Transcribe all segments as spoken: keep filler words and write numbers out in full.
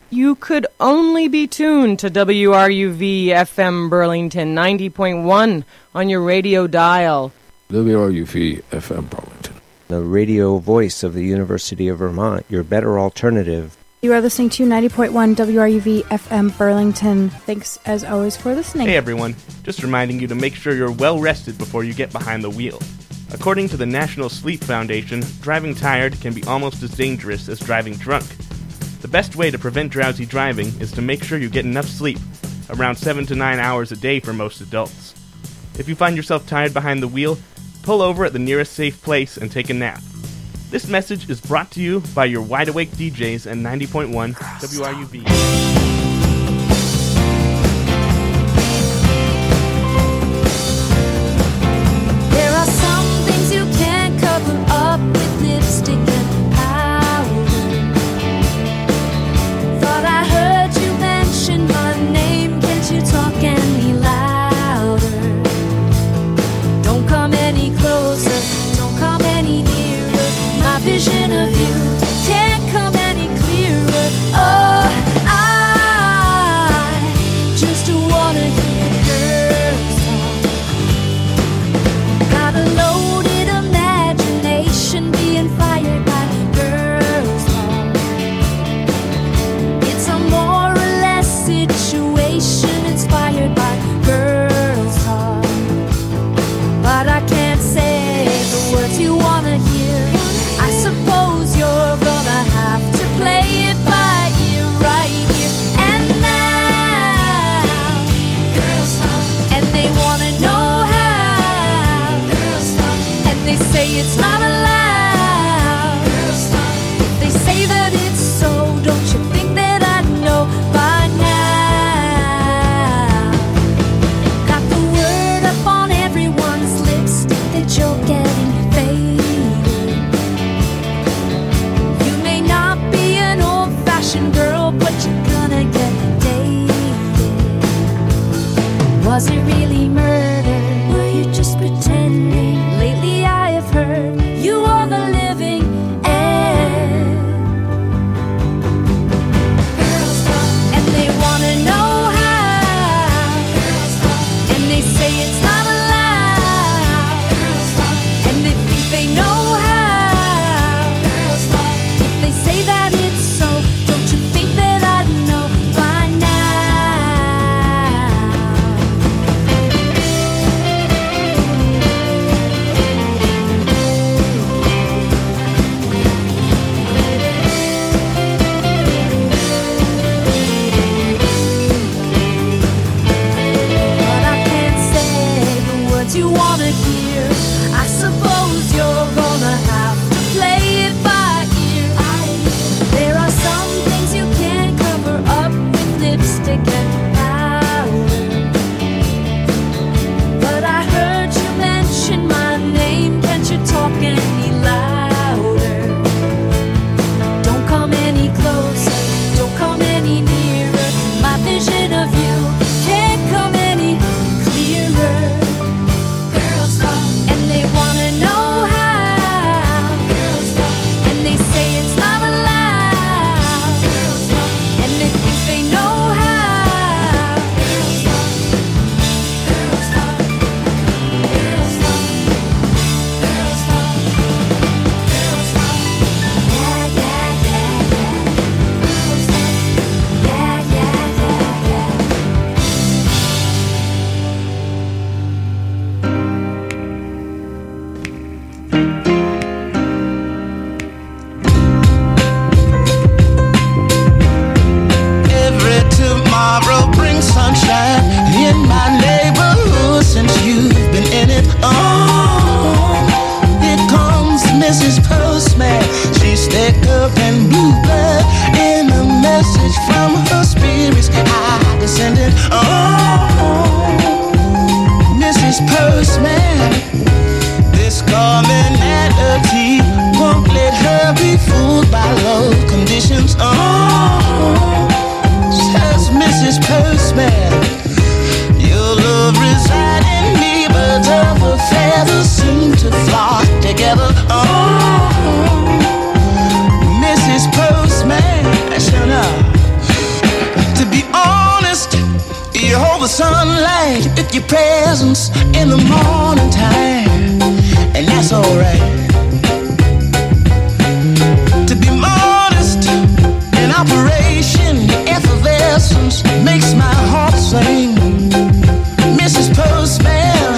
You could only be tuned to W R U V F M Burlington ninety point one on your radio dial. W R U V F M Burlington, the radio voice of the University of Vermont, your better alternative. You are listening to ninety point one W R U V F M Burlington. Thanks, as always, for listening. Hey, everyone. Just reminding you to make sure you're well rested before you get behind the wheel. According to the National Sleep Foundation, driving tired can be almost as dangerous as driving drunk. The best way to prevent drowsy driving is to make sure you get enough sleep, around seven to nine hours a day for most adults. If you find yourself tired behind the wheel, pull over at the nearest safe place and take a nap. This message is brought to you by your Wide Awake D Js and ninety point one W R U V. There are some things you can't cover up with lipstick and powder. Thought I heard you mention my name. Can't you talk any louder? Don't come any closer. Don't come any nearer. My vision of you can't come any clearer. Oh, I the sunlight with your presence in the morning time, and that's alright. To be modest in operation, your effervescence makes my heart sing. Missus Postman,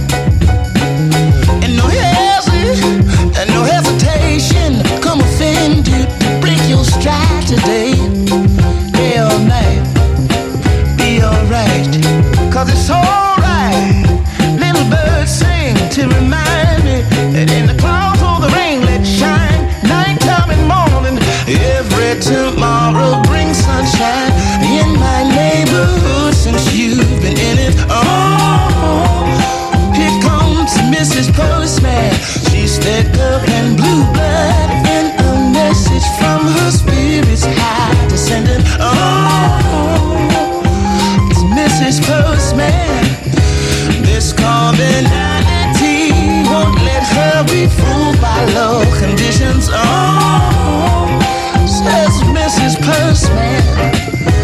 and no hesitation, and no hesitation, come offend you to break your stride today. Day or night, be alright, cause it's alright. Little birds sing to remind me that in the clouds or the rain, let shine. Nighttime and morning, every tomorrow brings sunshine in my neighborhood since you've been in it. Oh, here comes Missus Postman. She's thick up and blue blood, and a message from her spirit's high descending. Oh, it's Missus Postman. This commonality won't let her be fooled by low conditions. Oh, says Missus Postman.